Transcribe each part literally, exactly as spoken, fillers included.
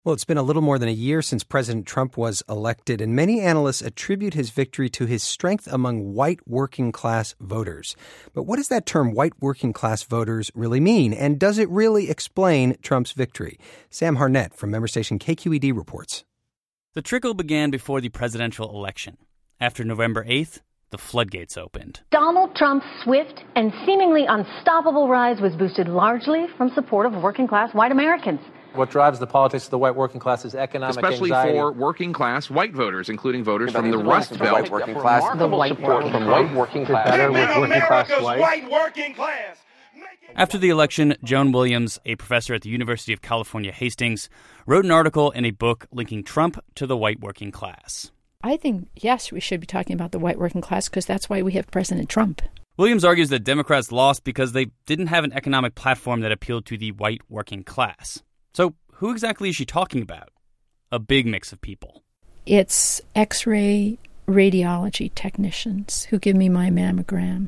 Well, it's been a little more than a year since President Trump was elected, and many analysts attribute his victory to his strength among white working-class voters. But what does that term, white working-class voters, really mean? And does it really explain Trump's victory? Sam Harnett from member station K Q E D reports. The trickle began before the presidential election. After November eighth, the floodgates opened. Donald Trump's swift and seemingly unstoppable rise was boosted largely from support of working-class white Americans. What drives the politics of the white working class is economic Especially anxiety. for working class white voters, including voters from the Rust Belt. White working class. The white support from white working class. Better with working class white. white working class. After the election, Joan Williams, a professor at the University of California, Hastings, wrote an article in a book linking Trump to the white working class. I think, yes, we should be talking about the white working class because that's why we have President Trump. Williams argues that Democrats lost because they didn't have an economic platform that appealed to the white working class. So who exactly is she talking about? A big mix of people. It's X-ray radiology technicians who give me my mammogram.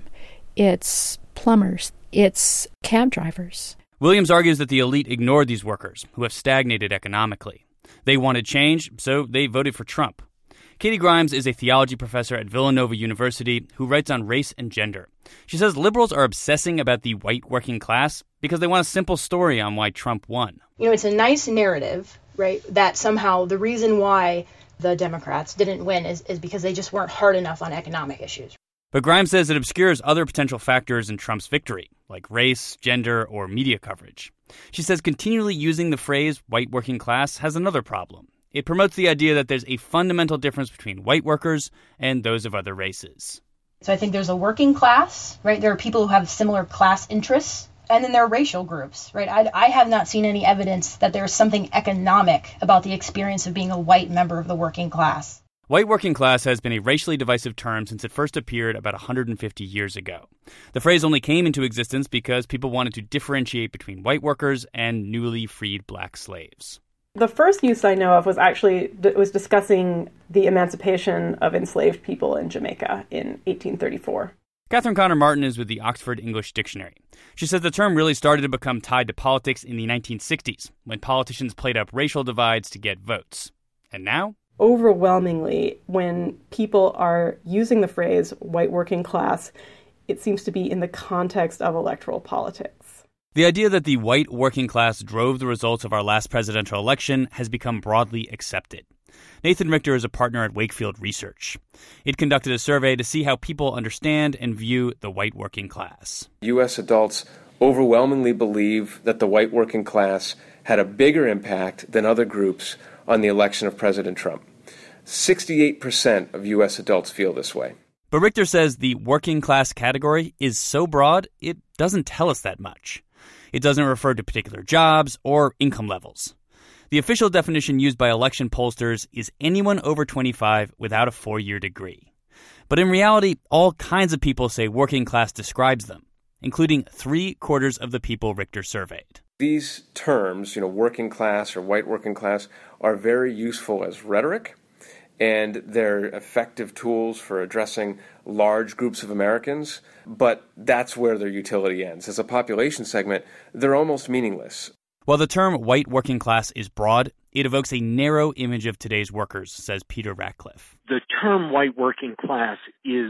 It's plumbers. It's cab drivers. Williams argues that the elite ignored these workers who have stagnated economically. They wanted change, so they voted for Trump. Katie Grimes is a theology professor at Villanova University who writes on race and gender. She says liberals are obsessing about the white working class because they want a simple story on why Trump won. You know, it's a nice narrative, right, that somehow the reason why the Democrats didn't win is, is because they just weren't hard enough on economic issues. But Grimes says it obscures other potential factors in Trump's victory, like race, gender, or media coverage. She says continually using the phrase white working class has another problem. It promotes the idea that there's a fundamental difference between white workers and those of other races. So I think there's a working class, right? There are people who have similar class interests, and then there are racial groups, right? I, I have not seen any evidence that there's something economic about the experience of being a white member of the working class. White working class has been a racially divisive term since it first appeared about one hundred fifty years ago. The phrase only came into existence because people wanted to differentiate between white workers and newly freed black slaves. The first use I know of was actually was discussing the emancipation of enslaved people in Jamaica in eighteen thirty-four. Catherine Connor Martin is with the Oxford English Dictionary. She says the term really started to become tied to politics in the nineteen sixties, when politicians played up racial divides to get votes. And now? Overwhelmingly, when people are using the phrase white working class, it seems to be in the context of electoral politics. The idea that the white working class drove the results of our last presidential election has become broadly accepted. Nathan Richter is a partner at Wakefield Research. It conducted a survey to see how people understand and view the white working class. U S adults overwhelmingly believe that the white working class had a bigger impact than other groups on the election of President Trump. sixty-eight percent of U S adults feel this way. But Richter says the working class category is so broad, it doesn't tell us that much. It doesn't refer to particular jobs or income levels. The official definition used by election pollsters is anyone over twenty-five without a four-year degree. But in reality, all kinds of people say working class describes them, including three-quarters of the people Richter surveyed. These terms, you know, working class or white working class, are very useful as rhetoric, and they're effective tools for addressing large groups of Americans, but that's where their utility ends. As a population segment, they're almost meaningless. While the term white working class is broad, it evokes a narrow image of today's workers, says Peter Ratcliffe. The term white working class is,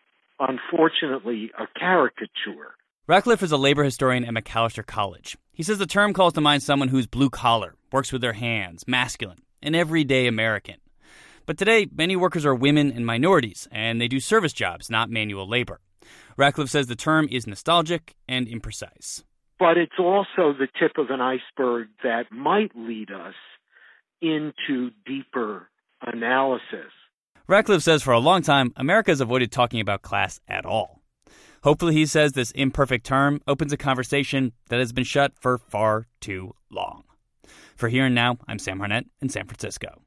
unfortunately, a caricature. Ratcliffe is a labor historian at Macalester College. He says the term calls to mind someone who's blue-collar, works with their hands, masculine, an everyday American. But today, many workers are women and minorities, and they do service jobs, not manual labor. Ratcliffe says the term is nostalgic and imprecise. But it's also the tip of an iceberg that might lead us into deeper analysis. Ratcliffe says for a long time, America has avoided talking about class at all. Hopefully, he says this imperfect term opens a conversation that has been shut for far too long. For Here and Now, I'm Sam Harnett in San Francisco.